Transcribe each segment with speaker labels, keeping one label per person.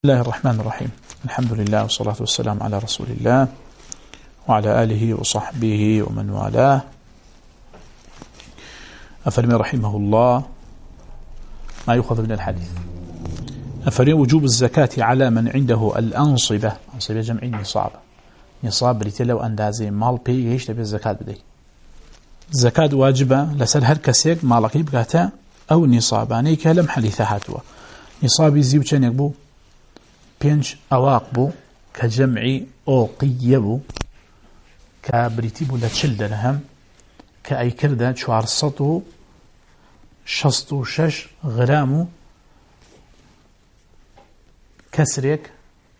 Speaker 1: بسم الله الرحمن الرحيم. الحمد لله والصلاة والسلام على رسول الله وعلى آله وصحبه ومن والاه. أفرمي رحمه الله ما يؤخذ من الحديث. أفرمي وجوب الزكاة على من عنده الأنصبة. أنصبة جمع نصاب. نصاب لتلو أندازي مال بي يشتبه الزكاة بدي. الزكاة واجبة لسر هر كسيك مالكي بقاتا أو نصاباني كلم حديثة هاتوا. نصابي زيو چن يقبو 5 أواق بو كجمعي أوقية بو كبريتي بو لتشل درهم كأي كردة 466 غرامو كسريك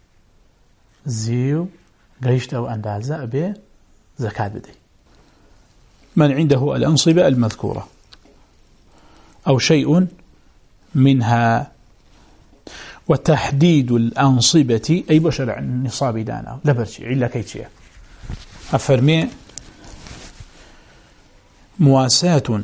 Speaker 1: زيو قريشت أو أندازة به زكاة بدي. من عنده الأنصبة المذكورة أو شيء منها. وتحديد الأنصبة أي بشرع النصاب دانا لبرشي إلا كيتشي أفرمي مواساة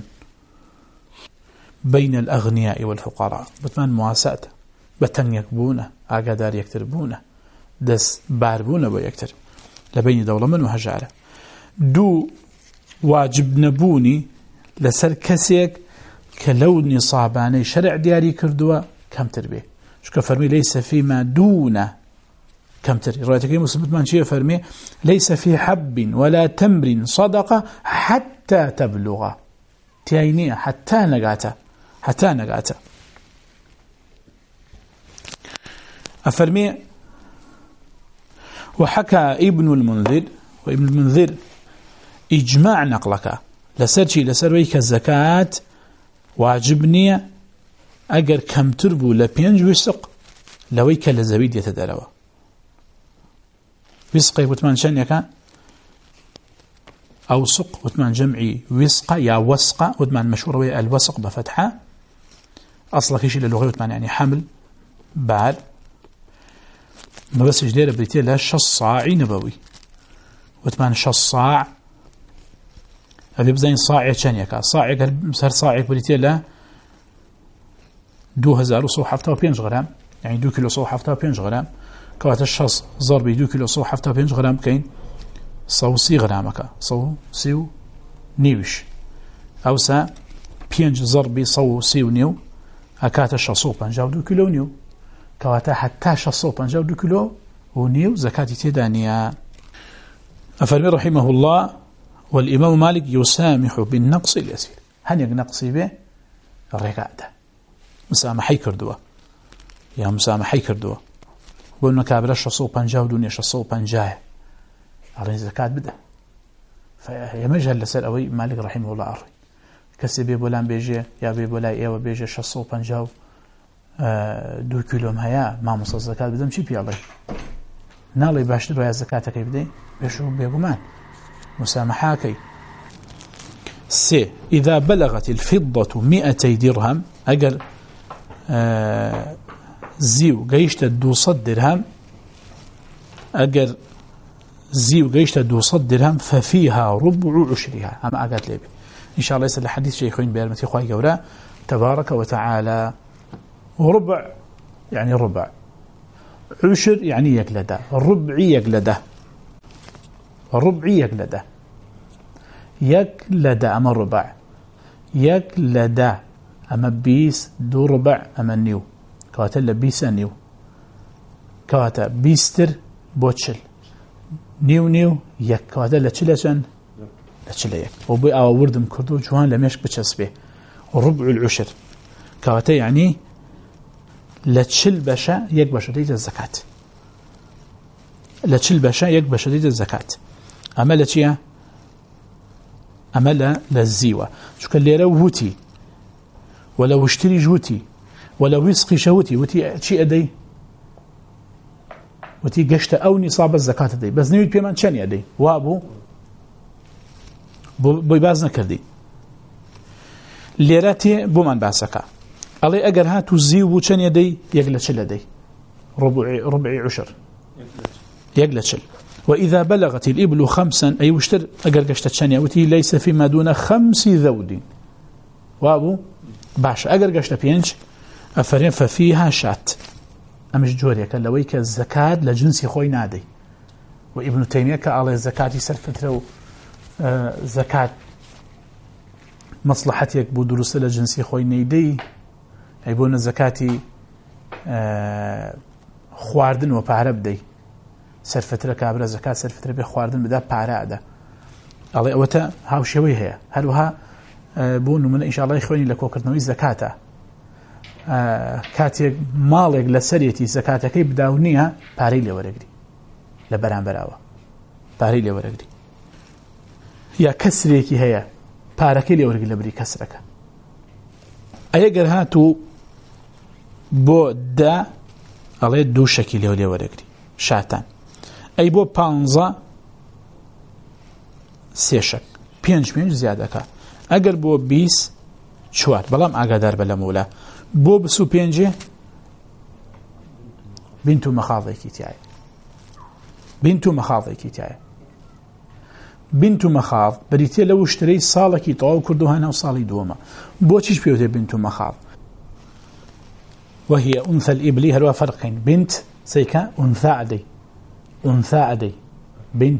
Speaker 1: بين الأغنياء والفقراء بتمان مواساة بتن يكبونه أقدار يكتربونه دس باربونه بيكتر لبين دولة من وهجارة دو واجب نبوني لسر كسيك كلو نصاباني شرع دياري كردوا كم تربيه شو فرمي ليس فيما دون كم تري رأيتك مسلمت من شيء فرمي ليس في حب ولا تمر صدقة حتى تبلغ تيينية حتى نقاتا أفرمي وحكى ابن المنذر وابن المنذر إجماع نقلك لسرويك الزكاة واجبني اگر کمتر بو لپینج وسق لوی کل زوید يتدلوا وسق وتمان شنيكا او سق وتمان جمعي وسق يا وسق وتمان مشهور ويا الوسق بفتحه اصلا كيش اللغه وتمان يعني حمل بعد ما بس جدير بريتي لا شصاعي نبوي وتمان شصاع ابي بزين صاعي شنيكا صاعي مسر صاعي بريتي لا 2175 غرام يعني 2 كيلو 175 غرام كوات الشخص ضربي 2 كيلو 175 غرام كاين 130 غرامك 130 نيوش او سا 5 ضربي 130 نيو اكات الشخص 52 كيلو نيو كوات حتى الشخص 52 كيلو ونيو زكاة تدانيا. أفرمي رحمه الله والإمام مالك يسامح بالنقص اليسير هل ينقصي به الرقاده مسامحي كردوا يا مسامحي كردوا قلنا كابر 650 دنيا 650 على زكاة بده فيمجهل لسر أوي مالك رحمه الله أري كسبي بولان بيجي يا بي بولا إيوه بيجي 650 2 كيلو هيا ما مصر زكاة بدم شي بيالي نالي باشتر ويا زكاة كي بدي بيشو بيقومان مسامحاكي سي إذا بلغت الفضة 200 درهم أجل زيو قيشت 200 درهم أجر زيو قيشت 200 درهم ففيها ربع عشرها أما أقات لي إن شاء الله يسأل الحديث شيخين بيرمتي خواهي قولا تبارك وتعالى. وربع يعني ربع عشر يعني يقلده الربعي يقلده الربعي يقلده يقلده أما الربع يقلده أما بيس 2 ربع أما نيو كواتا بيسا نيو كواتا بيستر بوتشل نيو يك كواتا لتشلشن لتشل يك وبي وردم كردو جوان لميشك بتشسبه وربع العشر كواتا يعني لتشل بشا يك بشا ديت الزكاة لتشل بشا يك بشا ديت الزكاة أما لتشيا أما للزيوة شو كان ليرا ووتي ولو اشتري جوتي ولو يسقي شوتي وتي شيء أدي وتي قشت أو نصاب الزكاة دي بس نيوت بيمان شاني أدي وابو بيبازنا كردي ليراتي بومان باسكا علي أجر هاتو زيو شاني أدي يقلت شل أدي ربع عشر يقلت شل. وإذا بلغت الإبل 5 أي وشتر أجر قشت شاني وتي ليس فيما دون 5 ذود وابو باش اگر گشت 5 افرین ففيها شات ئەمش جۆرێکە لەوەی کە زەکات لە جنسی خۆی نادەی و ئیبن تەیمیە کە ئاڵێ زەکاتی سەرفترە و زەکات مەصلحەتێک بوو دروستە لە جنسی خۆی نەیدەی ئەی بۆ نە زەکاتی خواردن و پارە بدەی سەرفترە کابرا زەکات سەرفترە بێ خواردن بدا پارە ئەدا ئەڵێ ئەوەتە هاوشێوەی هەیە هەروەها بۆ نمونە ئینشاءڵڵا خوێنی لە کۆکردنەوەی زەکاتە کاتێک ماڵێک لە سەرێتی زەکاتەکەی بداو نییە پارەی لێوەرەگری لە بەرامبەراوە پارەی لێوەرەگری یا کەسرێکی هەیە پارەکەی لێوەرگری لە بری کەسرەکە ئەگەر هاتوو بۆ دا ئەڵێ دوو شەکی لێوەرەگری شاتان ئەی بۆ 15 سێ شەک 5 زیادەکە ئەگەر بۆ 20 4 بەڵام ئاگادار بە لە مولە بۆ 25 بنت و مەخاڵێکی تایە بنت و مەخاڵێکی تایە بنت و مەخاڵ بریتێ لە وشترەی ساڵێکی تەواو کردوها ناو ساڵی دووەمە بۆچیش پێوتێ بنت و مەخاڵ وهي أنثى الإبل هل هو فرقين بنت سيكا أنثى عدي بنت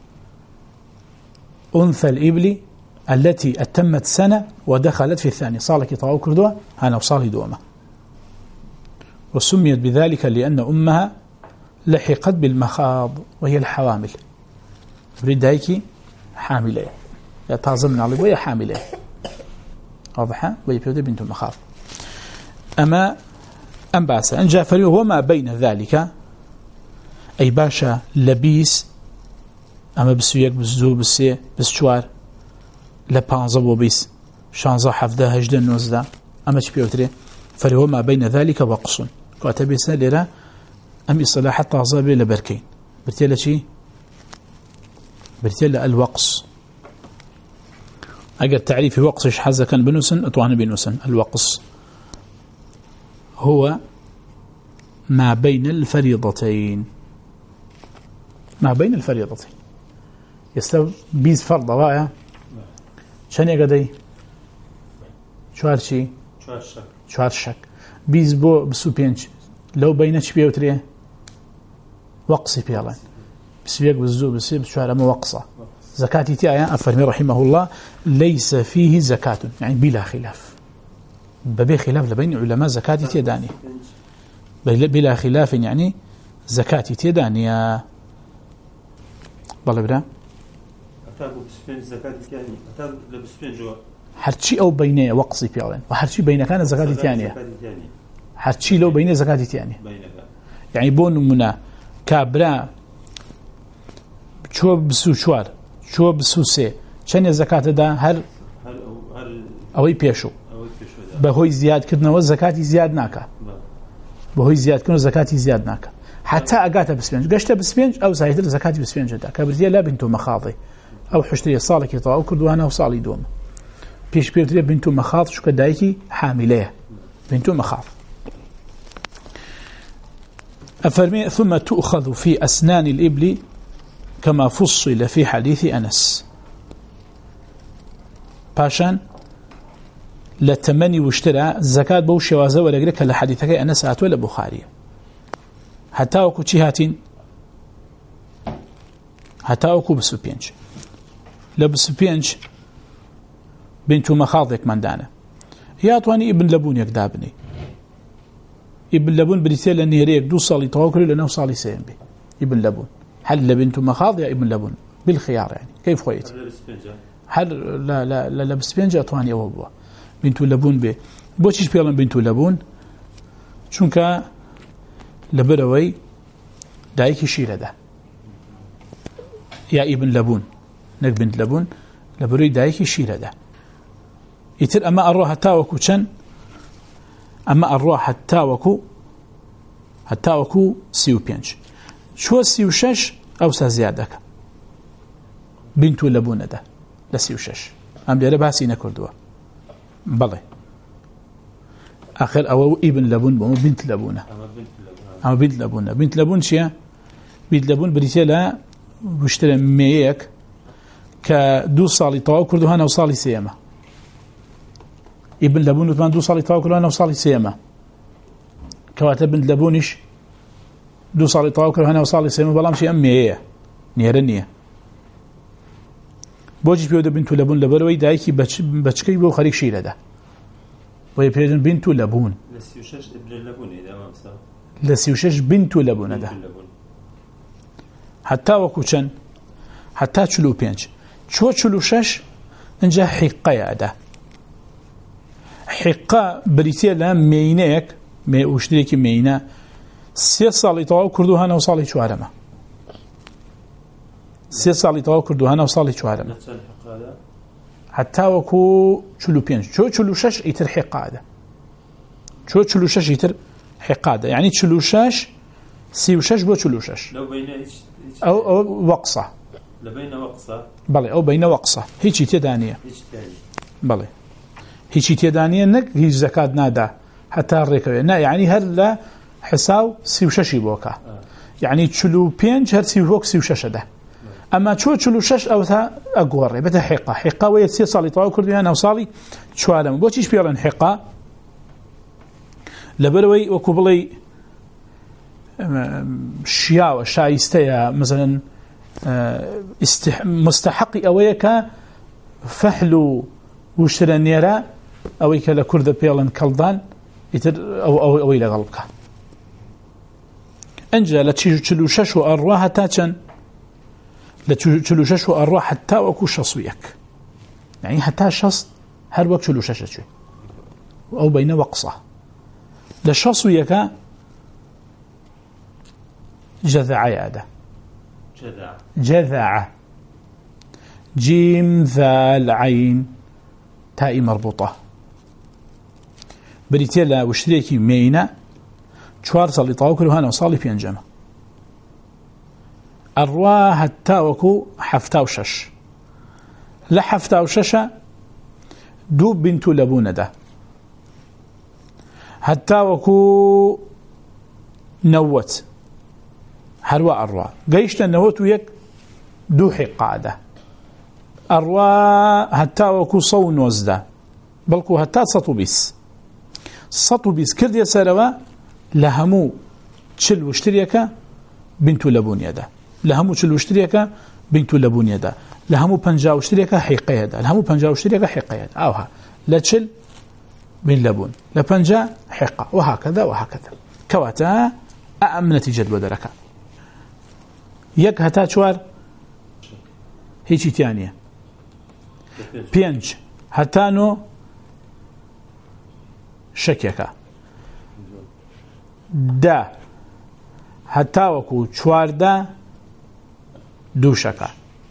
Speaker 1: أنثى الإبل التي أتمت سنة ودخلت في الثاني صالك طاو كردوها هنا وصالي دوما وسميت بذلك لأن أمها لحقت بالمخاض وهي الحوامل بريدايكي حاملة يتعظمن عليه وهي حاملة واضحة ويبيض بنت المخاض أما أم باسا أن جافري وما بين ذلك أي باشا لبيس أما بسويك بسدو بسي بسشوار لبانزا وبيس شانزا حفظة هجدة نوزدة أما تبيوتري فهو ما بين ذلك وقص كاتب سالرة أم إصلاح طازة لبركين برتيلا شي برتيلا الوقص أجل تعريف وقص حزة كان بنوسن أطوان بنوسن الوقص هو ما بين الفريضتين ما بين الفريضتين يستوي بيز فرض وايا شن يقدي شوار شي شوار شك بيز بو بسو بينج لو بينش بيوتري وقصي بيالان بسويق بالزو بسيب شوار ما وقصة زكاتي تاعي أفرمي رحمه الله ليس فيه زكاة يعني بلا خلاف ببي خلاف لبين علماء زكاتي تيداني بلا خلاف يعني زكاتي تيداني بالله برا
Speaker 2: أتابو بسفين زكاتي تياني أتابو بسفين جوا
Speaker 1: هرشي أو بينه وقصي بيالان وهرشي بينه كان زكاتي تياني هرشي لو بينه زكاتي تياني يعني بون منا كابرا شو بسو شوار شو بسو سي شن زكاة دا هل أوي بيشو بهوي زياد كدنا وزكاتي زياد ناكا بهوي زياد كدنا زكاتي زياد ناكا حتى أقاتا بسبينج قشتا بسبينج أو زايدر زكاتي بسبينج دا كابرتيا لا بنتو مخاضي أو حشتري صالك يطاو كردوانا وصالي دوم بيش بيرتريا بنتو مخاض شو كدايكي حامليه بنتو مخاض أفرمي ثم تؤخذ في أسنان الإبل كما فصل في حديث أنس باشان لتمني واشترى زكاة بو شوازة ولقرك لحديثك أنس آتوا لبخاري حتى وكو هاتين حتى وكو بسوبينج لبسوبينج بنتو مخاضك من دانا هي أطواني ابن لبون يكدابني ابن لبون بريتيل النهريك دو صالي طواكري لأنه صالي سيم بي ابن لبون هل لبنتو مخاض يا ابن لبون بالخيار يعني كيف خويتي هل لا بسبنجة أطواني أو أبوه بنتو لبون بي بوشيش بيالن بنتو لبون چونك لبروي دايكي شيرة ده يا ابن لبون نك بنت لبون لبروي دايكي شيرة ده يتر أما أروح هتاوكو چن أما أروح هتاوكو سيو بينج شو سيو شش أو سازيادك بنتو لبون ده لسيو شش أم بيرا باسي نكردوا بلي آخر أو ابن لبون بمو بنت لبونة أما بنت لبونة بنت لبون شيا بنت لبون بريتيلا بشتري ميك كدو صالي طواو كردوها نو صالي سيما ابن لبون وثمان دو صالي طواو كردوها نو صالي سيما كواتا بنت لبونش دو صالي طاو كره هنا وصالي سيمه بلام شي اميه نيرنيه بوجي بيود بنت لبون لبروي دايكي بچكي بو خريك شي لده وهي بنت لبون
Speaker 2: لسيوشش ابن اللبون اذا ما مسا
Speaker 1: لسيوشش بنت لبون ده حتى وكوچن حتى چلو پنج چو چلو شش انجا حقه ده حقه بريتيه لا مينيك مي وشتريكي مينا 3 ساڵی تەواو کردوها 9 ساڵی چوارەمە 3 ساڵی تەواو کردوها 9 ساڵی چوارەمە حتا وەکو 45 چۆ 46 ئیتر حقادە چۆ 46 ئیتر حقادە یعنی 46 36 بۆ 46 ئەو وەقسە
Speaker 2: لبين وقصة
Speaker 1: بەڵێ ئەو بینە وەقسە هیچی تێدا نییە بەڵێ هیچی تێدا نییە نەک هیچ زەکات نادا حتا ڕێکەوێ نا یعنی هەر لە حساب 36 بوكا يعني 45 هر 36 ده اما 46 او تا اغوري بتا حقه وهي 3 ساڵی تەواو کردویان 9 ساڵی چوارەمە بۆچیش پێڵێن حقه لەبەرەوەی وەکو بڵێ شیاوە شایستەیە مثلا مستحقی ئەوەیە کە فەحل و وشترە نێرە ئەوەی کە لە کوردە پێڵن کەڵدان ئیتر ئەوەی لەگەڵ بکە انجا لتشلوشش وأروها تاچن لتشلوشش وأروها حتى وكو شصويك يعني حتى شص هر وقت شلوشش شوي أو بين وقصة لشصويك جذع ياده جذع جيم ذال عين تاء مربوطة بريتيلا وشتريكي مينا 4 ساڵی تەواو کردوها 9 ساڵی پێنجەمە ئەڕوا هەتا وەکو 76 لە 76 دوو بنت لەبوونەدا هەتا وەکو 90 هەروە ئەڕوا گەیشتە 91 دوو حقادە ئەڕوا هەتا وەکو 190 بەڵکو هەتا 120 کردیە سەرەوە لهمو تشل وشتريكا بنت لبونيا ده لهمو تشل وشتريكا بنت لبونيا ده لهمو بنجا وشتريكا حقيقة ده لهمو بنجا وشتريكا حقيقة أوها لا تشل بن لبون لا بنجا حقة وهكذا وهكذا كواتا أأم نتيجة ودركا يك هتا شوار هيجي تانية بينج هتانو شكيكا دا هەتا وەکو 14 دووشەکە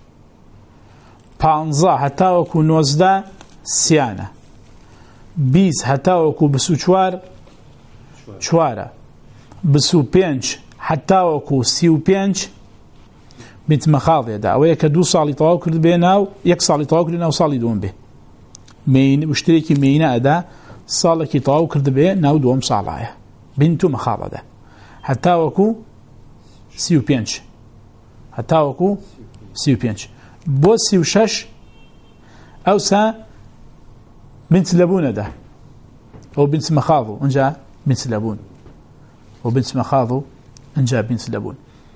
Speaker 1: 15 هەتا وەکو 19 سیانە 20 هەتا وەکو 24 چوارە 25 هەتا وەکو 35 بنت مەخاڵێدا ئەوەیە کە 2 ساڵی تەواو کرد بێ ناو 1 ساڵی تەواو کرد ناو ساڵی دووەم بێ وشترێکی مینە ئەدا ساڵێکی تەواو کرد بێ ناو دووەم ساڵایە بنت مخاضة حتى وكو 35 حتى وكو 35 بو 36 أو سا بنت لبون ده أو بنت مخاضو انجا بنت لبون وبنت مخاضو انجا بنت لبون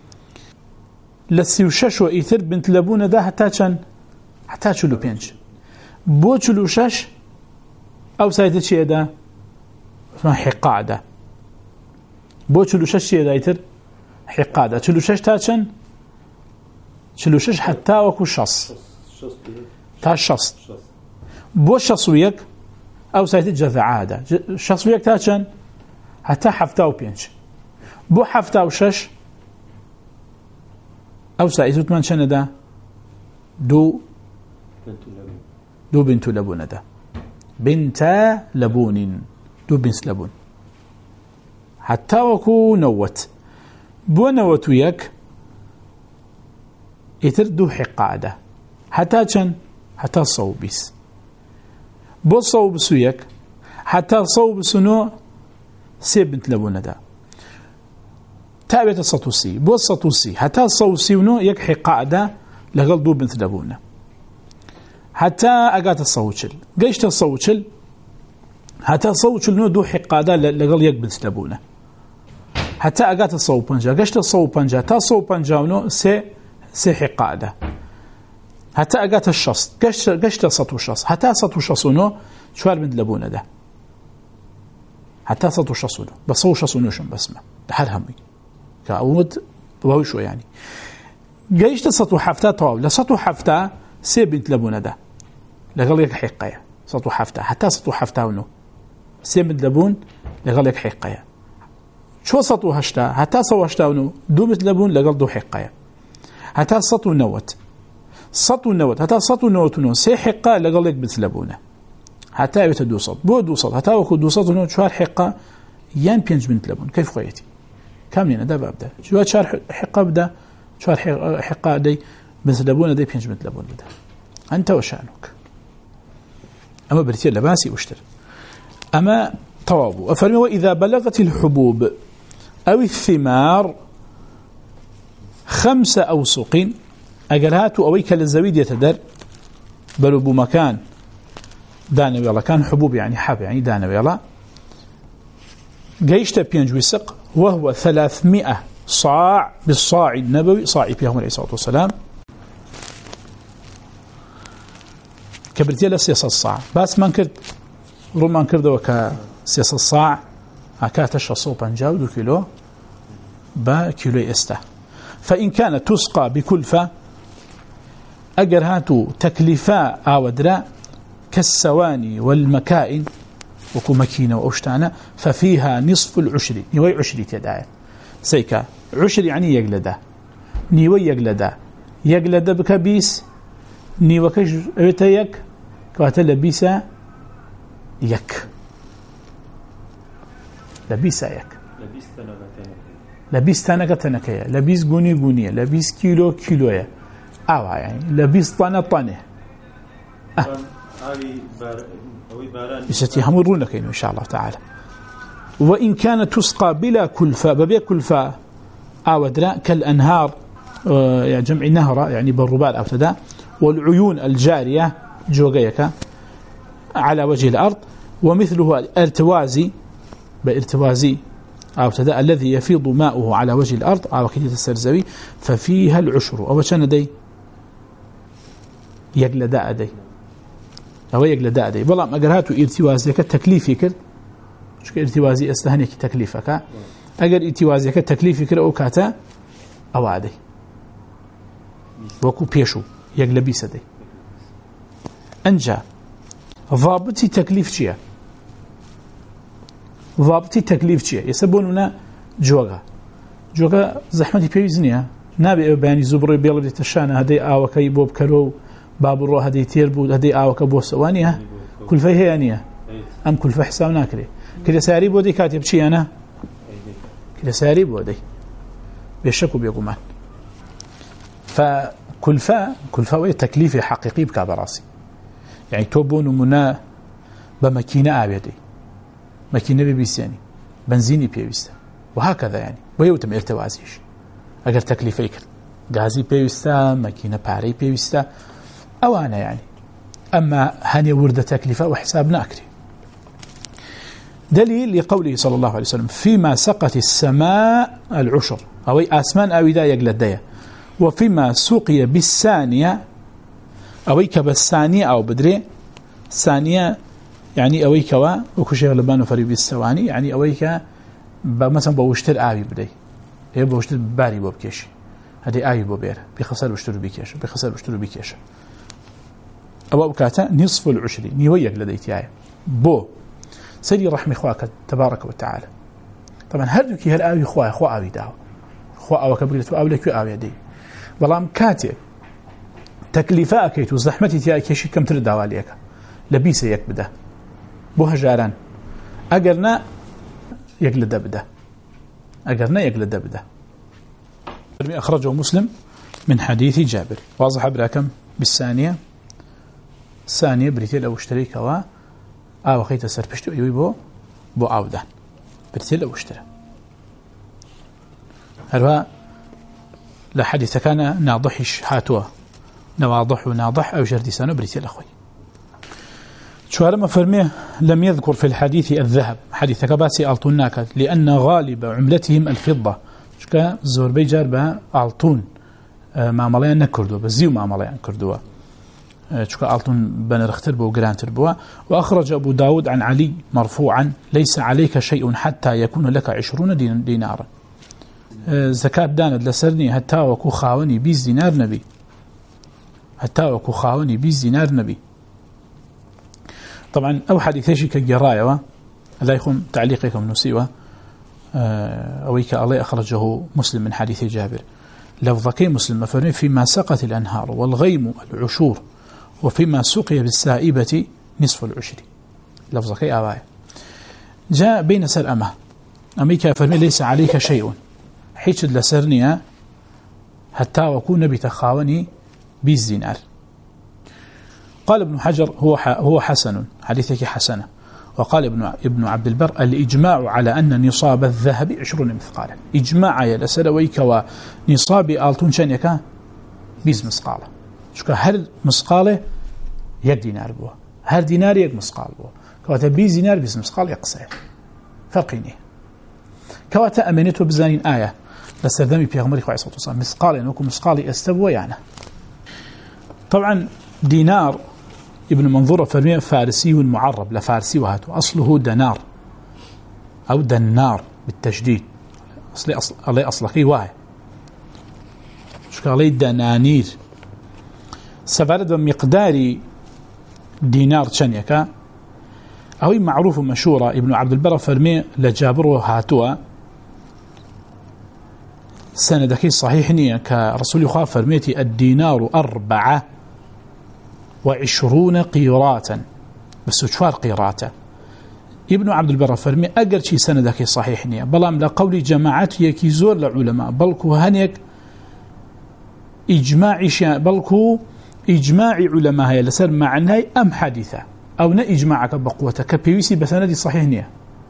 Speaker 1: ل36 وإيثر بنت لبون ده حتى كان حتى 45 بو 36 أو سايت شيء ده اسمها حقاعدة بو 46 دايتر حقاده 46 تاچن 46 حتى وكو شص تا شص بو شصويك او سايت جذعاده شصويك تاچن حتى حفتا وبينش بو حفتا وشش او سايت من شندا دو بنت لبون ده بنت لبون دو بنت لبون حتى وكو نوت بو نوت وياك يتردو حقاده حتى كان حتى صوبيس بو صوبس وياك حتى صوبس نو سي بنت لبونه ده تابعت السطوسي بو السطوسي حتى صوسي ونو يك حقاده لقل دو بنت لبونه حتى اقات الصوتشل قيشت الصوتشل حتى صوتشل نو دو حقاده لقل يك بنت لبونه حتى أقات الصوب بنجا قشت الصوب بنجا تا صوب بنجاونو سي حقاده حتى أقات الشص قشت سطو شص حتى سطو شصونو شوار من لبونه ده حتى سطو شصونو بصو شصونوشن بسمه حال همي كأود بوشو يعني قشت سطو حفتا طواب لسطو حفتا سي بنت لبونه ده لقال لك حقايا سطو حفتا حتى سطو حفتا ونو سي بنت لبون لقال لك حقايا شو سطو هشتا حتى سو هشتا ونو دو بنت لبون لقال دو حقايا حتى سطو نوت حتى سطو نوت ونو سي حقا لقال لك بنت لبونه حتى يبت دو سط بو دو سط حتى وكو دو سط ونو شوار حقا يان بينج بنت لبون كيف خويتي كاملين ده بابدا شوار شار حقا بدا شوار حقا دي بنت لبونه دي بينج بنت لبون بدا أنت وشأنك أما بريتير لباسي واشتر أما طوابو أفرمي وإذا بلغت الحبوب أو الثمار 5 أوسق أقلهاتو أويك للزويد يتدر بلو بمكان دانوي الله كان حبوب يعني حب يعني دانوي الله قيشت بينج وسق وهو 300 صاع بالصاع النبوي صاع بيهم عليه الصلاة والسلام كبرتي له 6 صاع بس ما نكرت روما نكرده وك 6 صاع هكات الشصو بنجاو 2 كيلو با كيلو استه فإن كانت تسقى بكلفة أجر هاتو تكلفاء أودرا كالسواني والمكائن وكو مكينة وأشتانا ففيها نصف العشر نيوي عشري تداير سيكا عشر يعني يقلده نيوي يقلده بكبيس نيوكش أوتيك كواتل لبيسا يك لبيس تنكية لبيس قونية لبيس كيلوية أو يعني لبيس طنة يستيهمرونك إن شاء الله تعالى وإن كانت تسقى بلا كلفة ببيع كلفة أو أدراء كالأنهار يعني جمع نهر يعني بالربال أو تدا والعيون الجارية جوغيك على وجه الأرض ومثله الارتوازي بارتوازي أو تدا الذي يفيض ماؤه على وجه الأرض أو كدية السرزوي ففيها العشر أو شان دي يقلداء دي أو يقلداء دي والله ما قرهاتو ارتوازيك التكليفي كر شو ارتوازي استهنيك تكليفك أجر ارتوازيك التكليفي كر أو كاتا أو عادي وكو بيشو يقلبي سدي أنجا ضابطي تكليف شيء يسبوننا جوغا زحمتي بيزنيا نابي بياني زبري بيلدي تشانا هدي آوكي بوب كرو باب الروح هدي تيربو هدي آوكا بوسوانيها كل فيه هيانية أم كل فيه حساب ناكري كده ساري بودي كاتب شي أنا كده ساري بودي بيشكو بيقومان فكلفة وهي تكليفي حقيقي بكابراسي يعني توبون منا بماكينة آبيدي ماكينة بيبيسياني بنزيني بيويستا وهكذا يعني ويوتم ارتوازيش اگر تكليفيك غازي بيويستا ماكينة باري بيويستا او انا يعني اما هني ورد تكلفة وحساب ناكري دليل لقوله صلى الله عليه وسلم فيما سقت السماء العشر او اسمان او دا يقلديا وفيما سقي بالثانية اويك بالثانية او بدري ثانية يعني اويك وكشي غلبان فري بالثواني يعني اويك مثلا بوشتر آبي بدي هي بوشتر باري بوبكيش هذه آبي بوبير بخسر وشتر بكيش أو أبكاتا نصف العشر نيويك لديتي آية بو سيدي رحمي خواك تبارك وتعالى طبعا هردوكي هالآبي خوا آبي داو خوا أو كبريتو أو لكو آبي دي والله كاتي تكليفاك وزحمتي تياي كيشي كم ترد داواليك لبيسة يك بدا بو هجاران أقرنا يقلد بده أخرجه مسلم من حديث جابر واضح براكم بالثانية ثانية بريتيل أو اشتريك أو خيت سربشتو يبو بو عودان بريتيل أو اشترى هل لحديث كان ناضحش هاتوا نواضح وناضح أو جردسانو بريتيل أخوي شوارما فرميه لم يذكر في الحديث الذهب حديث كباسي ألطون ناكد لأن غالب عملتهم الفضة شكا زور بيجار با ألطون معامليان نكردوا بزيو معامليان كردوا شكا ألطون بنرختر بو جرانتر بوا. وأخرج أبو داود عن علي مرفوعا ليس عليك شيء حتى يكون لك 20 دينارا زكاة داند لسرني حتى وكو خاوني 20 دينار نبي حتى وكو خاوني 20 دينار نبي. طبعا أو حديثي كجراية لا يكون تعليقكم نسيوه أويك الله أخرجه مسلم من حديث جابر لفظكي مسلم مفرمي فيما سقت الأنهار والغيم العشور وفيما سقي بالسائبة نصف العشر لفظكي آواية جاء بين سر أميك فرمي ليس عليك شيء حيث لسرني حتى وكون بتخاوني 20 دينار. قال ابن حجر هو حسن حديثك حسنة. وقال ابن عبد البر الإجماع على أن نصاب الذهب 20 مثقالا إجماع يا لسلويك ونصاب آلتون شانيكا 20 مثقالا شكا هر مثقاله 1 دينار بوا هر دينار 1 مثقال بوا كواتا 20 دينار 20 مثقال يقصير فرقيني كواتا أمنيته بزانين آية لسردمي بيغمري خواه صوت وصال مثقال ينوكو مثقالي استبوا يعني. طبعا دينار ابن منظور فرمي فارسي معرب لفارسي وهاتو أصله دنار أو دنار بالتشديد أصلقي واحد شكالي دنانير سفارد بمقدار دينار شنيكا أو معروف مشهورة ابن عبد البر فرمي لجابر وهاتوا سندكي صحيح نية كرسول يخاف فرميتي الدينار 24 قيراتا بس 4 قيراتا. ابن عبد البر فرمي أقل شي سندك صحيح نية بلام لقول جماعات يكي زور لعلماء بلكو هنيك بلكو إجماعي علماء هي لسر معناها أم حديثة أو نا إجماعك بقوتك بيوسي بسندي صحيح نية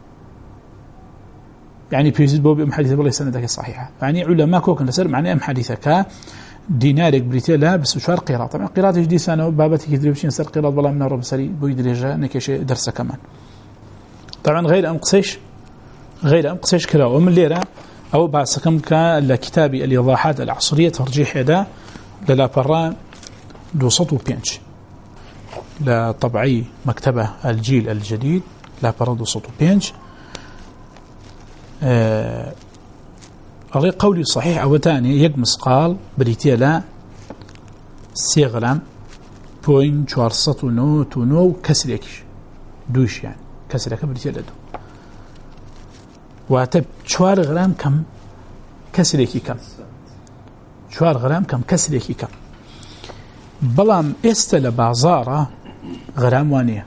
Speaker 1: يعني بيوسي بوبي أم حديثة بلا سندك صحيحة يعني علماء كوكن لسر معناه أم حديثة دينارك بريتيا لا بس 4 قيراط. طبعا قيراط جديد سنة بابتك يدريبشين سر قيراط بلا من الرب سري بويدريجا نكيش درسه كمان. طبعا غير أم قصيش كلا ومن ليرة أو بعسكم كالكتاب الإيضاحات العصرية ترجيح يدا للا برا 205 لطبعي مكتبة الجيل الجديد لا برا 205 على قولي صحيح أو تاني يقمص قال بريتيا لا 3 غرام بوين 409 كسريكش دوش يعني كسرك بريتيا لا دو واتب 4 غرام كم كسريكي كم 4 غرام كم كسريكي كم بلام استل بازارة غرام وانية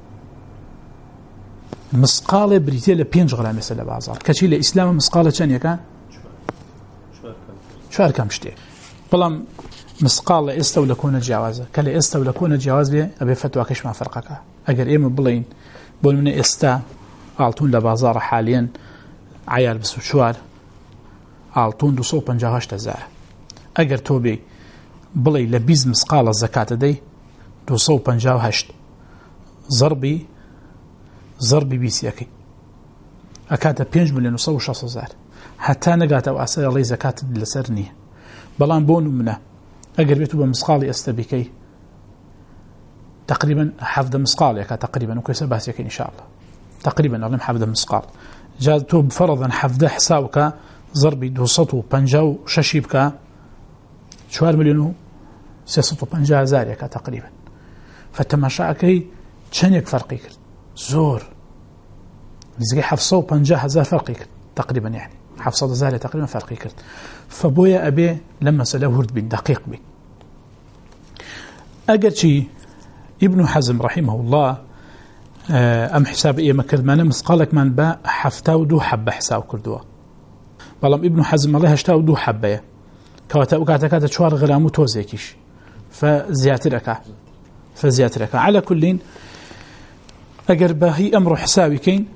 Speaker 1: مسقالة بريتيا لا 5 غرام استل بازار كشي لإسلام مسقالة شانية كان 4 كم شتي بلام مسقال استولى كون جوازه كلا استولى كون جواز به ابي فتوى كش ما فرقك اگر ايم بلين بول من استا التون لبازار حاليا عيال بسوشوار التون 258 زار اگر توبي بلي لبيز مسقال الزكاه دي 258 ضربي بيسيكي اكاد 5 مليون و6 زار حتى نقاط أو أسأل الله زكاة لسرني بلان بون منه أقر بيتو بمسقالي أستبكي تقريبا حفظ مسقال تقريبا وكيس باسيك إن شاء الله تقريبا أرنم حفظ مسقال جاءتو بفرضا حفظ حساوك ضربي 256 بك 4 مليون 650 زاريك تقريبا فتماشاكي تشنيك فرقي زور نزقي حفظه 50,000 فرقي تقريبا يعني حفصة زالة تقريبا فرقي كرت فبويا أبي لما سلوهرد بالدقيق بي أقرشي ابن حزم رحمه الله أم حساب إيه مكرد ما نمسقالك من با حفتاو دو حبة حساب كردوا بلام ابن حزم الله هشتاو دو حبة كواتا 4 غرام توزيكيش فزياترك على كلين أقر باهي أمر حسابي كين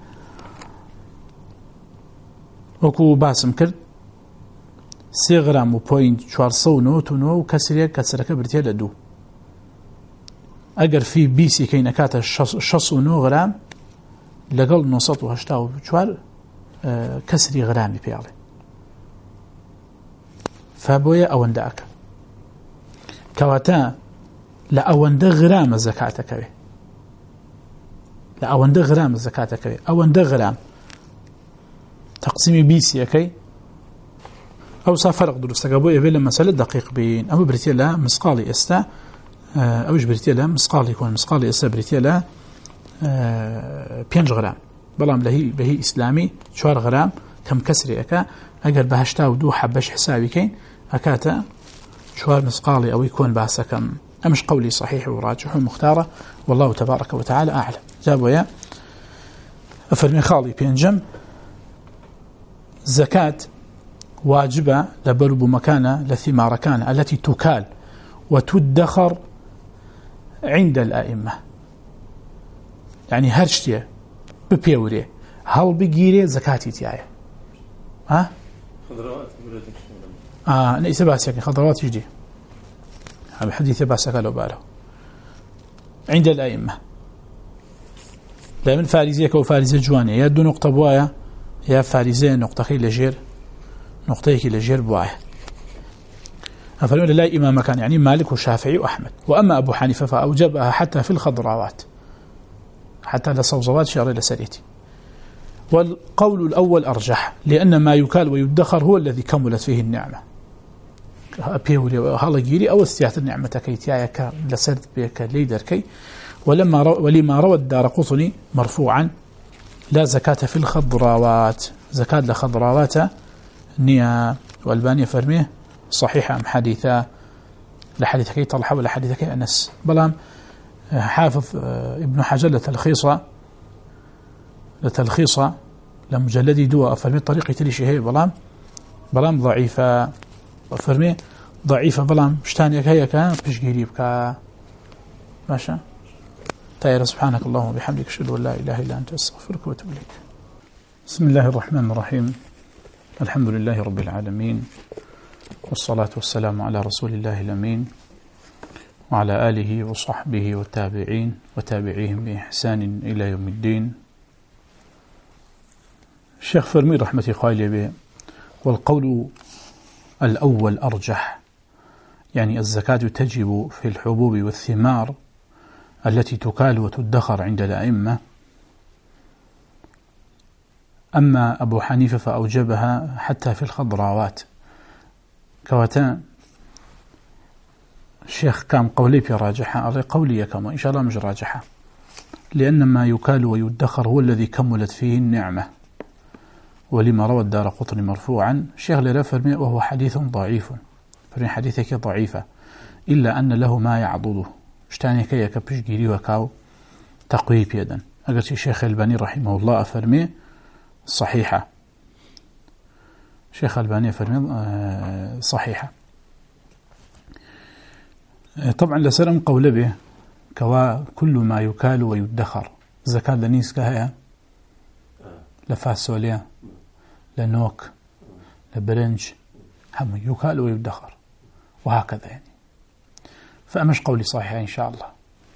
Speaker 1: وكو باسم کرد 3 غرام و پوینت 409 کسرک برتیه لدو ئەگەر فی بیسی کەی نەکاتە 69 غرام لەگەڵ 984 کەسری غرامی پێڵێ فبۆیە ئەوەندە ئەکە کەواتە لە ئەوەندە غرامە زەکاتەکەوێ لە ئەوەندە غرامە زەکاتەکەوێ ئەوەندە غرام تەقسیمی بیسیەکەی ئەوسا فەرق دروستەکە بۆ ئەوێ لە مەسەلە دقیق بین ئەمە بریتە لە مسقاڵی ئێستا ئەوش بریتە لە مسقاڵی کۆن مسقاڵی ئێستا بریتە لە 5 غرام بەڵام لە بەهی ئیسلامی 4 غرام کەم کەسرێکە ئەگەر بە 82 حەبەش حسابیکەین ئەکاتە 4 مسقاڵی ئەوەی کۆن باسەکەم ئەمش قولي صحيح وراجح ومختارة والله تبارك وتعالى أعلم جابويا أفرمي خالي بينجم زكاة واجبة لبرب مكانة لثمار كان التي تكال وتدخر عند الأئمة يعني هرشتية ببيوري هل بجيري زكاتي تيايا ها
Speaker 2: خضروات
Speaker 1: ليس باسك خضروات يجي هذا حديث باسك لو باله عند الأئمة لا من فارزيك وفارزة جوانية يا دو نقطة بوايا يا فارزة نقطة كي لجير نقطة كي لجير بوايا أفرمون لا إمام كان يعني مالك والشافعي وأحمد وأما أبو حنيفة فأوجبها حتى في الخضروات حتى لصوصوات شعر لسريتي والقول الأول أرجح لأن ما يكال ويدخر هو الذي كملت فيه النعمة هلا جيري أو استيات النعمة كيتياك لسرد بك ليدركي ولما روى الدارقطني مرفوعا لا زكاة في الخضروات زكاة لخضروات نيا والبانية فرميه صحيحة أم حديثة لحديث كي طلحة ولا حديث كي أنس بلام حافظ ابن حجر لتلخيصة لمجلدي دواء فرمي طريقي تليشي هي بلام ضعيفة وفرمي ضعيفة بلام شتانيك هي كان بشجيري بكا ماشي تاير سبحانك اللهم وبحمدك أشهد أن لا إله إلا أنت أستغفرك وأتوب إليك بسم الله الرحمن الرحيم الحمد لله رب العالمين والصلاة والسلام على رسول الله الأمين وعلى آله وصحبه والتابعين وتابعيهم بإحسان إلى يوم الدين الشيخ فرمي رحمة خالي به والقول الأول أرجح يعني الزكاة تجب في الحبوب والثمار التي تكال وتدخر عند الأئمة أما أبو حنيفة فأوجبها حتى في الخضروات كواتان الشيخ كام قولي في راجحة قولي كما إن شاء الله مش راجحة لأن ما يكال ويدخر هو الذي كملت فيه النعمة ولما روى الدارقطني مرفوعا الشيخ للا فرمي وهو حديث ضعيف فرمي حديثك ضعيفة إلا أن له ما يعضده اشتاني كي يكبش جيري وكاو تقويب يدا أقلت الشيخ الباني رحمه الله فرمي صحيحة الشيخ الباني فرمي صحيحة طبعا لسلم قول به كوا كل ما يكال ويدخر زكاة دنيس كهيا لفاسوليا لنوك لبرنج هم يكال ويدخر وهكذا يعني فأمش قولي صحيح إن شاء الله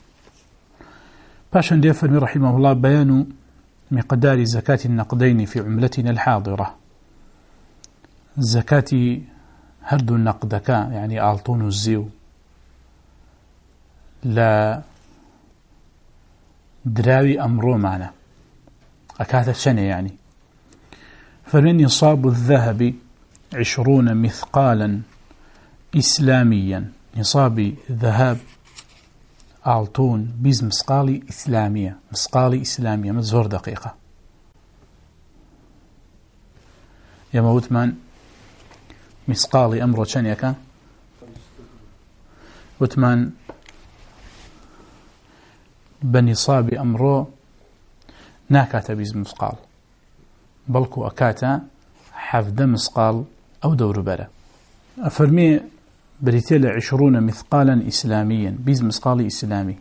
Speaker 1: باشا ديفرمي رحمه الله بيان مقدار زكاة النقدين في عملتنا الحاضرة زكاة هرد النقدك يعني آلطون الزيو لا دراوي أمرو معنا أكاثة سنة يعني فمن نصاب الذهب 20 مثقالا إسلاميا نصاب ذهب آلتون بيز مسقالي إسلامية مزور دقيقة يا موتمان مسقالي أمرو شنيكا وتمان بنصاب أمرو ناكاتا بيز مسقال بلكو أكاتا حفظ مسقال أو دور بلا أفرمي بريتيل 20 مثقالا إسلاميا بيز مسقالي إسلامي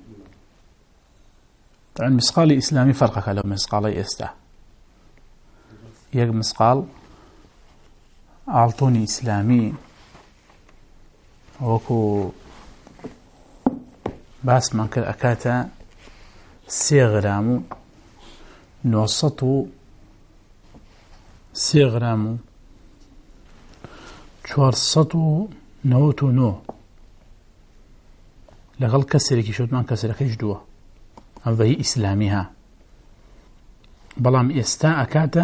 Speaker 1: طبعا مسقالي إسلامي فرقك لو مسقالي إستا يق مسقال عالطوني إسلامي وكو باس من كر أكاتا 3 غرام 3 غرام 499 لەگەڵ کەسێکی شوتمان کەسەکەیش دووە ئەمڤەی ئیسلامیها بەڵام ئێستا ئەکاتە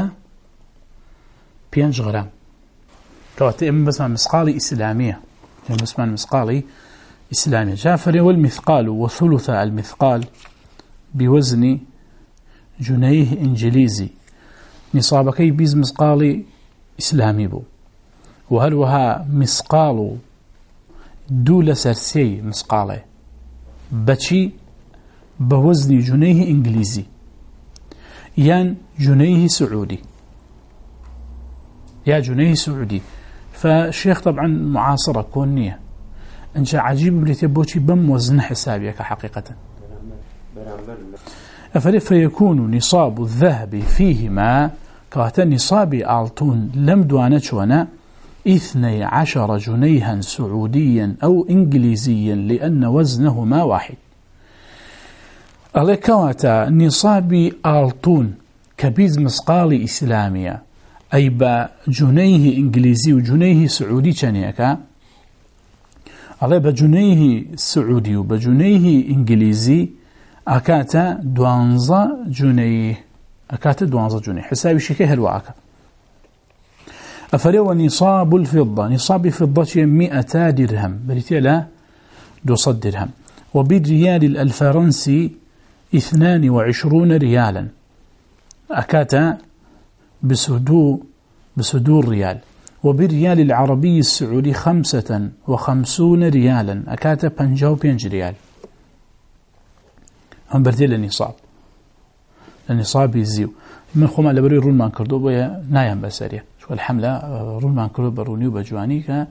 Speaker 1: 5 غرام کەواتە ئێمە بەسمان مسقاڵی ئیسلامیە بەسمان مسقاڵی إسلامي جعفر والمثقال وثلث المثقال بوزن جنيه إنجليزي نصابكي بيز مسقالي إسلامي بو وهل وها مسقال دولة سرسي مسقالي بچي بوزن جنيه إنجليزي يان جنيه سعودي يا جنيه سعودي فالشيخ طبعا معاصرة كونية انت عجيب بليتي بوشي بم وزن حسابيك حقيقة فيكون نصاب الذهب فيهما كواتا نصاب آلتون لم دوانتشونا 12 جنيها سعوديا أو إنجليزيا لأن وزنهما واحد على كواتا نصاب آلتون كبيز مسقالي إسلامية أي بجنيه إنجليزي وجنيه سعودي چنيكا على بجنيه سعودي وبجنيه إنجليزي أكاتا 12 جنيه أكاتا 12 جنيه حسابي شكي هلواكا أفريو نصاب الفضة نصاب فضة 100 درهم بريتي لا 200 درهم وبالريال الفرنسي 22 ريالا أكاتا بسدور ريال وبالريال العربي السعودي 55 ريالا أكاتا 55 ريال هم بردي للنصاب النصاب يزيو من خما لبري رول مان كردو بيا نايم بسريع شو الحملة رول مان كردو برونيو بجواني ك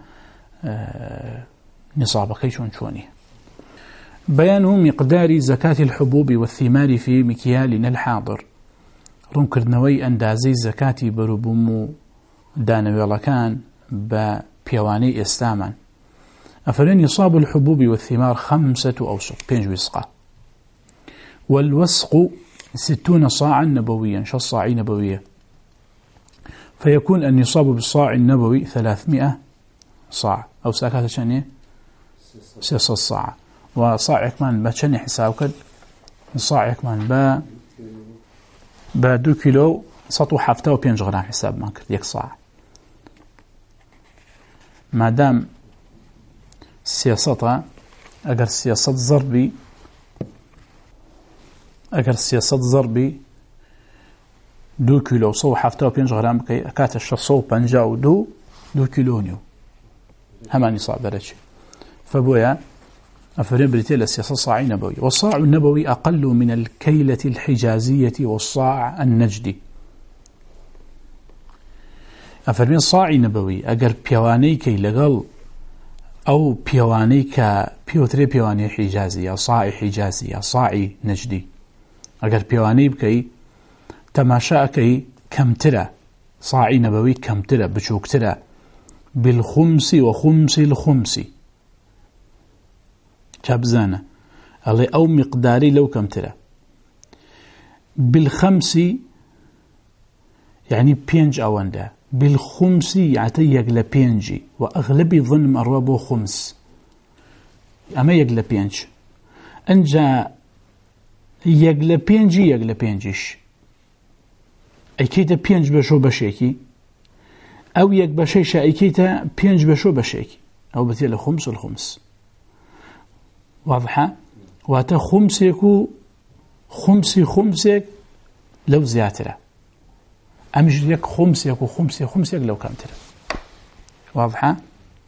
Speaker 1: نصاب كيشون شوني بيان مقدار زكاة الحبوب والثمار في مكيالنا الحاضر رون كردنوي أندازي زكاة بربومو دانويلا كان ببيواني إستاما أفلن يصاب الحبوب والثمار 5 أوسق 5 وسقة والوسق 60 صاعا نبويا صاعي نبوية فيكون النصاب بالصاع النبوي 300 صاع أو ساكات شنية 6 صاع وصاع كمان بشني حسابك صاع كمان ب 2 كيلو سطو حفته و 5 غرام حساب ما كرد 1 صاع مادام سياسة اگر سياسة ضربي 2 كيلو سو حفته و 5 غرام كي اكات الشخصو 52 2 كيلو نيو هما نصاب درجة فبويا أفرين بريتيلا السياسة صاعي نبوي والصاع النبوي أقل من الكيلة الحجازية والصاع النجدي أفرمين صاعي نبوي أجر بيواني كي لغل أو بيواني كبيوتري بيواني حجازية صاعي حجازية صاعي نجدي أجر بيواني بكي تماشا كي كمترة صاعي نبوي كمترة بشوكترة بالخمس وخمس الخمس كابزانة اللي أو مقداري لو كمترة بالخمس يعني بينج أواندا بالخمس يعطي يقل بينجي وأغلبي ظن مربو خمس أما يقل بينج أنجا يقل بينجي يقل بينجيش أي كيتا بينج بشو بشيكي أو يق بشيشة أي كيتا بينج بشو بشيكي أو بتيل خمس الخمس واضحة واتا خمسيكو خمسيك لو زياتره أمش يك خمسيك لو كامتره واضحة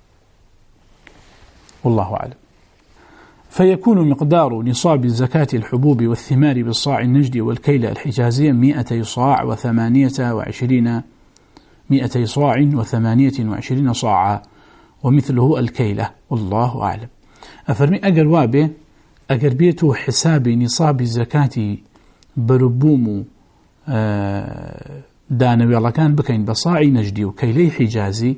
Speaker 1: والله أعلم فيكون مقدار نصاب زكاة الحبوب والثمار بالصاع النجدي والكيلة الحجازية 200 صاع و28 صاعا ومثله الكيلة والله أعلم أفرمي أجر وابه أجر بيته حساب نصاب زكاة بربوم دانوي الله كان بكين بصاعي نجدي وكيلي حجازي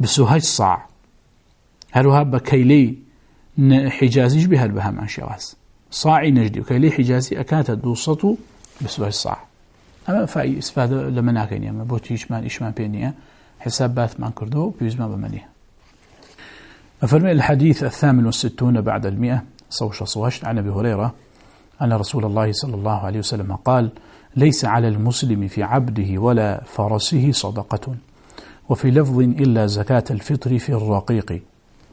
Speaker 1: 28 صاع هروها بكيلي حجازيش بها البهم عن شواز صاعي نجدي وكيلي حجازي أكانت 228 صاع أما فأي استفادة لما ناكين أما بوتي إشمان بينية حسابات من كردو بيزمان بمنيها أفرمي الحديث 68 بعد 100 صوش صوشت عن أبي هريرة أن رسول الله صلى الله عليه وسلم قال ليس على المسلم في عبده ولا فرسه صدقة وفي لفظ إلا زكاة الفطر في الرقيق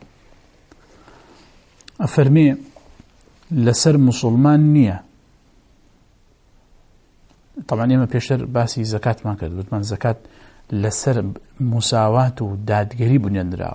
Speaker 1: أفرمي لسر مسلمان نية طبعا يما بيشتر باسي زكاة ما كرد بتمان زكاة لسر مساواة وداد قريب يندراو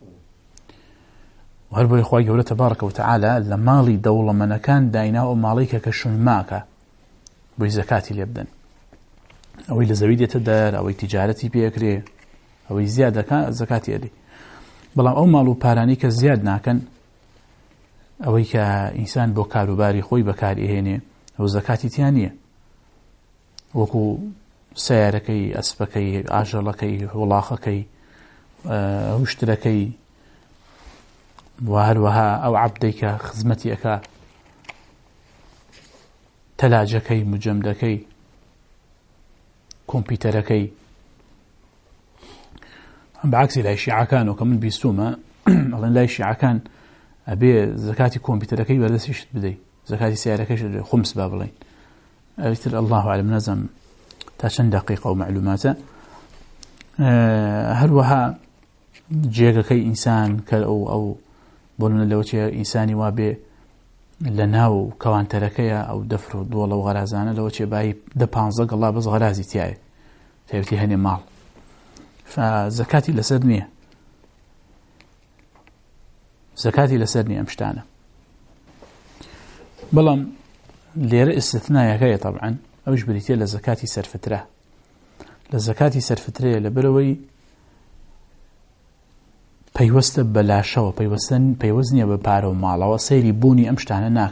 Speaker 1: وهربو إخوائي قوله تبارك وتعالى لمالي دولة من كان دايناو ماليك كشنماك بوي زكاتي ليبدن أو إلى زويدية الدار أو تجارتي بيكري أو زيادة كان زكاتي يدي بلام أو مالو بارانيك زياد ناكن أو كإنسان بو كاروباري خوي بكاري هيني أو زكاتي تيانية وكو سياركي أسبكي عجلكي ولاخكي واشتركي وهروها أو عبديك خزمتيك تلاجكي مجمدكي كمبيوتركي بعكس لا شيعة كانوا كمن بيستوما الله لا شيعة كان أبي زكاتي كمبيوتركي بردس يشت بدي زكاتي سياركي خمس بابلين أبيتر الله أعلم نزم تاشن دقيقة ومعلومات هروها جيكي إنسان أو بولنا لو شيء إنساني وابي لناو كوان تركيا أو دفر دولة وغرازانة لو شيء باي دبانزق الله بس غرازي تياي تيبتي هني مال فزكاتي لسرنية زكاتي لسرنية مشتانة بلام ليرى استثناء كي طبعا أوش بريتي لزكاتي سرفتره لزكاتي سرفتره لبروي پەیوەستە بەلاشەوە پەیوەستنیە بە پارە و ماڵەوە سەیری بوونی ئەم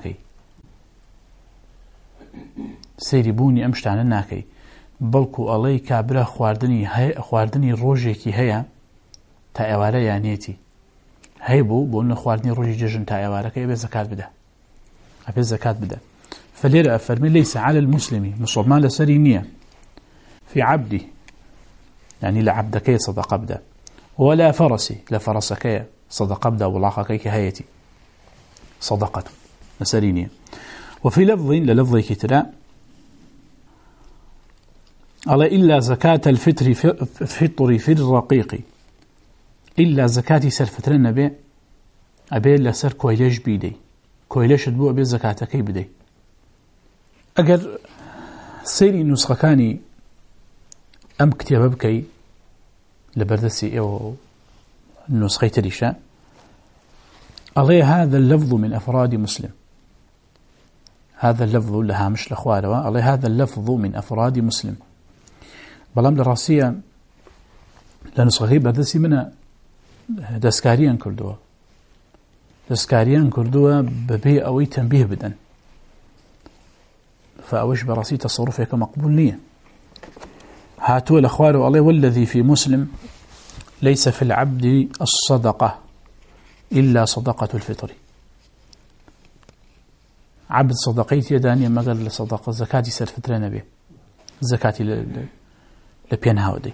Speaker 1: شتانە ناکەی بەڵکو ئەڵەی کابرا خواردنی ڕۆژێکی هەیە تا ئێوارە یانێتی هەی بۆ نە خواردنی ڕۆژی جێژن تا ئێوارەکە ئەبێ زەکات بدە فلێرە ئەفەرمێ لەیسە عەلە المسلمی مسلمان لەسەری نییە في عبدی یعنی لە عەبدەکەی سەدەقە بدە ولا فرسي لفرسك صدقة بدا ولاخك هيتي صدقة مسالينية وفي لفظ للفظ كترا على إلا زكاة الفطر في الرقيق إلا زكاة سر فتر النبي أبي لسر كويلش بيدي كويلش تبو أبي زكاتك بدي أجر سيري نسخكاني أم كتاب بكي لبردسي أو نسخة تريشة عليه هذا اللفظ من أفراد مسلم هذا اللفظ لها مش لأخواره عليه هذا اللفظ من أفراد مسلم بلام لراسية لنسخة بردسي منها دسكاريان كردوها ببيع أو تنبيه بدن فأوش براسي تصرفك مقبول نية هاتوا الأخوار عليه والذي في مسلم ليس في العبد الصدقة إلا صدقة الفطر عبد صدقيت يداني ما قال لصدقة زكاة سر فترين به زكاة لبينها ودي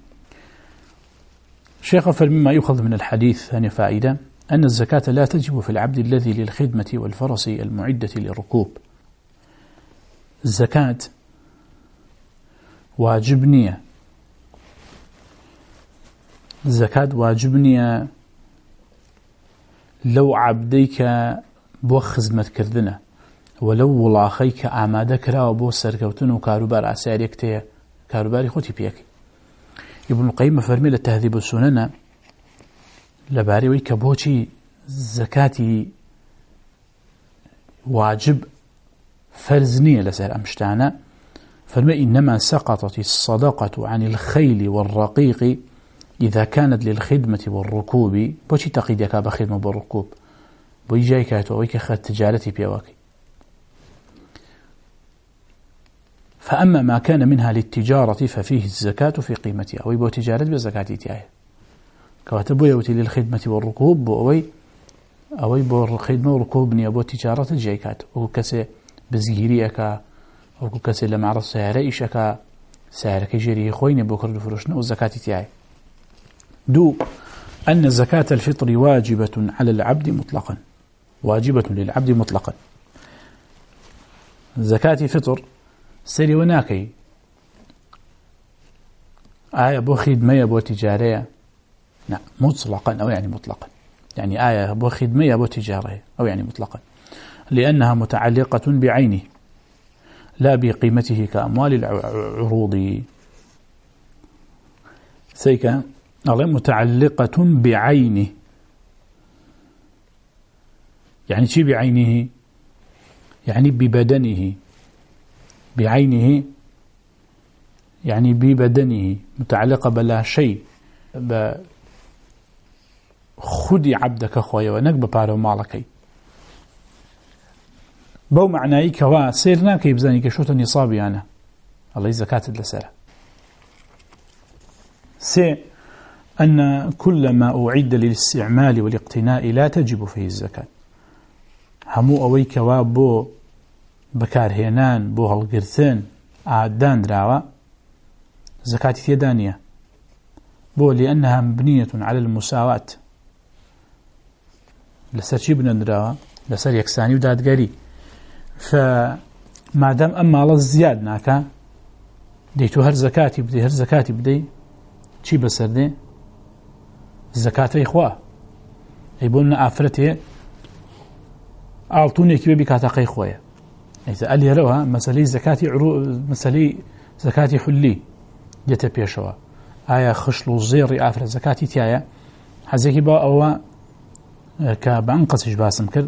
Speaker 1: شيخ فمما يؤخذ من الحديث ثاني فائدة أن الزكاة لا تجب في العبد الذي للخدمة والفرس المعدة للركوب الزكاة واجبنية زكاة واجبنية لو عبديك بو خزمة كردنا ولو ولاخيك آمادك را بو سركوتن وكاروبار عساريك تيا كاروباري خوتي بيك ابن القيم فرمي للتهذيب السنن لباري ويك بوشي زكاتي واجب فرزنية لسر أمشتانا فرمي إنما سقطت الصدقة عن الخيل والرقيق إذا كانت للخدمة والركوب بوشي تقيدك بخدمة بالركوب بوي جايك ويك خد تجارتي بيواكي فأما ما كان منها للتجارة ففيه الزكاة في قيمتها ويبو تجارة بزكاة تياه كواتبو يوتي للخدمة والركوب أوي بو الخدمة والركوب نيا بو تجارة الجيكات أو كسي بزجيري أكا أو كسي لما عرض سيارة إيش أكا سيارة كجيري خويني بو كرد فروشنا والزكاة تياي دو أن زكاة الفطر واجبة على العبد مطلقا واجبة للعبد مطلقا زكاة فطر سري وناكي آية بو خدمة بو تجارية نعم مطلقا أو يعني مطلقا يعني آية بو خدمة بو تجارية أو يعني مطلقا لأنها متعلقة بعينه لا بقيمته كأموال العروض سيكا متعلقة بعينه يعني شي بعينه يعني ببدنه بعينه يعني ببدنه متعلقة بلا شيء خدي عبدك خويا ونقب بارو مالكي بو معناي كوا سيرنا كي بزاني كشوت نصابي أنا الله زكاة لسرة أن كل ما أعد للاستعمال والاقتناء لا تجب فيه الزكاة همو أوي كوا بو بكار هينان بو هالقرثين عدان دراوة زكاة ثيدانية بو لأنها مبنية على المساواة لسر شي بنا دراوة لسر يكساني ودادقاري فما دام أما الله الزياد ناكا ديتو هر زكاتي بدي چی بسرده زکات إخوة يبون آفرته أعطوني كبير بكات إخوة إذا قال يروها مسألة زكاة حلي جت بيشوا آية خشلو زير آفرة زكاة تيايا حزيكي با أو كبعنقصش باسم كر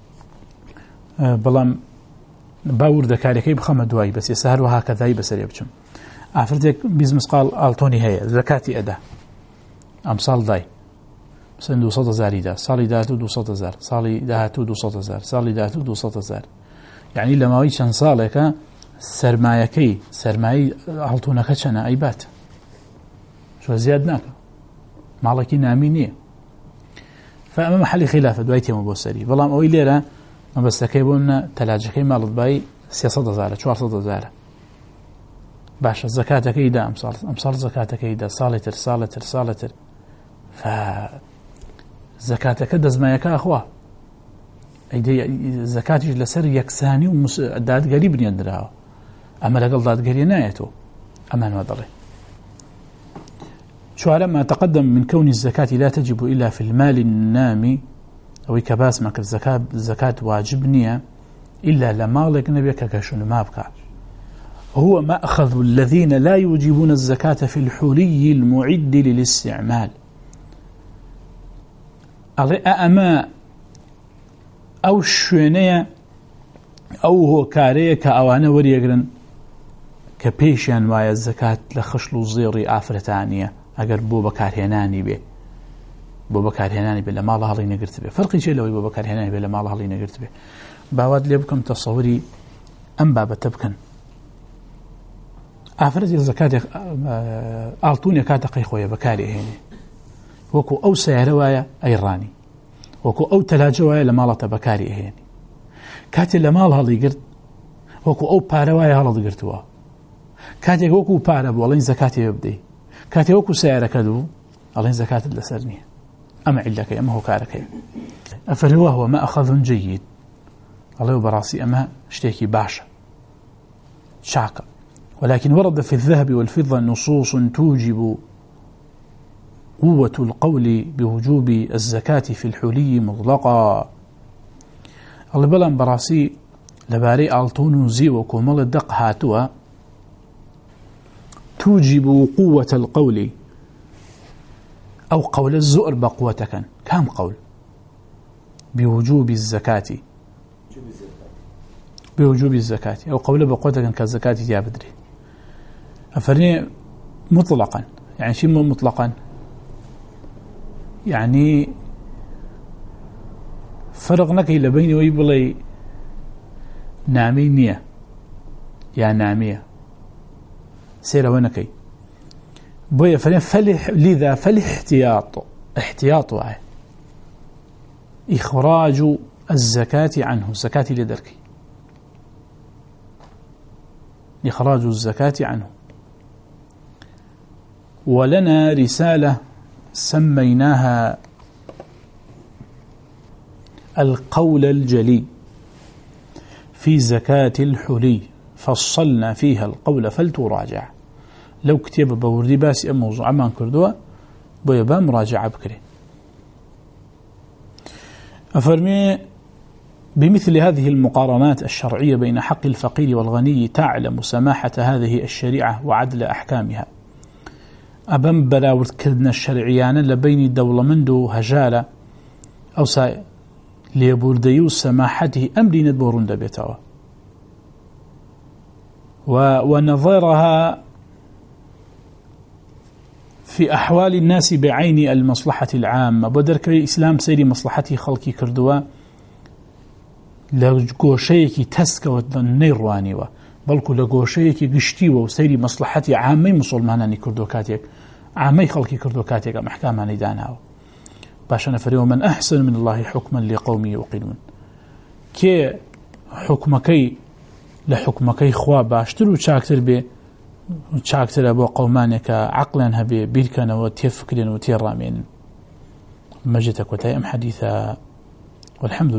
Speaker 1: بلام باور ذكاري بخمة دواي بس يسهل وهكذا بسر يبتشم عفرتك بيزمس قال ألتوني هي زكاتي أدا أمثال داي مثلا 200,000 دا صالي داتو 200,000 صالي داتو 200,000 صالي داتو 200,000 يعني لما ويشان صالك سرماية ألتونك شنا أيبات شو زيادناك مالكي نامينية فأما محل خلافة دويتي مبوسري والله أوي ليرة ما بس كيبون تلاجكي مالت باي 600,000 400,000 باش الزكاة كيدا أمصال زكاة كيدا صالتر فزكاة كدز ما يكا أخوة أيدي زكاة لسر يكساني وداد قريب يندرها أما لقل داد قريب نايته أمان وضره شو على ما تقدم من كون الزكاة لا تجب إلا في المال النامي أو كباس ما الزكاة واجبنية إلا لمالك نبيك كشون ما بكى هو مأخذ الذين لا يوجبون الزكاة في الحلي المعد للاستعمال أما أو الشوينية أو هو كاريه كأوانا وريقرن كبيشان وايا الزكاة لخشلو زيري آفرتانية أقر بو بكارهناني بي لما الله هلي نقرت به فرقي شيء لو بو بكارهناني بي لما الله هلي نقرت به باواد ليبكم تصوري أم بابا تبكن آفرتي الزكاة أعطوني كاتقي خويا بكاري هيني وكو أو سيارة وايا أيراني وكو أو تلاجة وايا لمالة بكاري هيني كاتي لمال هلي قرت وكو أو بارا وايا هلي قرتوا كاتي وكو بارا والله زكاة يبدي كاتي وكو سيارة كدو الله زكاة لسرني أما علك أما هو كارك فهو مأخذ جيد الله براسي أما اشتكي باشا شاكا ولكن ورد في الذهب والفضة نصوص توجب قوة القول بوجوب الزكاة في الحلي مطلقا الله بلان براسي لباري ألطون زي وكمال الدق هاتوا توجب قوة القول أو قول الزؤر بقوتك كم قول بوجوب الزكاة أو قول بقوتك كالزكاة يا بدري أفرني مطلقا يعني شيء مطلقا يعني فرقناك إلى بيني ويبلي نامينية يا نامية سيرة ونكي بويا فلذا فالاحتياط احتياط وعي إخراج الزكاة عنه الزكاة لدركي إخراج الزكاة عنه. ولنا رسالة سميناها القول الجلي في زكاة الحلي، فصلنا فيها القول فلتراجع. لو كتب بوردي باسي موضوع عمان كردوا بيبا مراجعة بكري. أفرمي بمثل هذه المقارنات الشرعية بين حق الفقير والغني تعلم سماحة هذه الشريعة وعدل أحكامها. أبن براورد كردنا الشرعيان لبين دولمندو هجالة أو سائل ليبورديو سماحته أمري ندبورون دبيتها ونظرها في أحوال الناس بعين المصلحة العامة. بدرك الإسلام سيري مصلحتي خلقي كردوا لقوشيكي تسكوت نيروانيوا بلكو لقوشيكي قشتيوا وسيري مصلحتي عامي مسلماناني كردو كاتيك عامي خلقي كردو كاتيك محكاماني داناو باشا فريو من أحسن من الله حكما لقوم يوقنون. كي حكمكي لحكمكي خوا باشتر وشاكتر بي شاكتر أبو قومانك عقلا هبي بيركن وتفكرين وتيرامين. مجتك وتيم حديثا والحمد لله.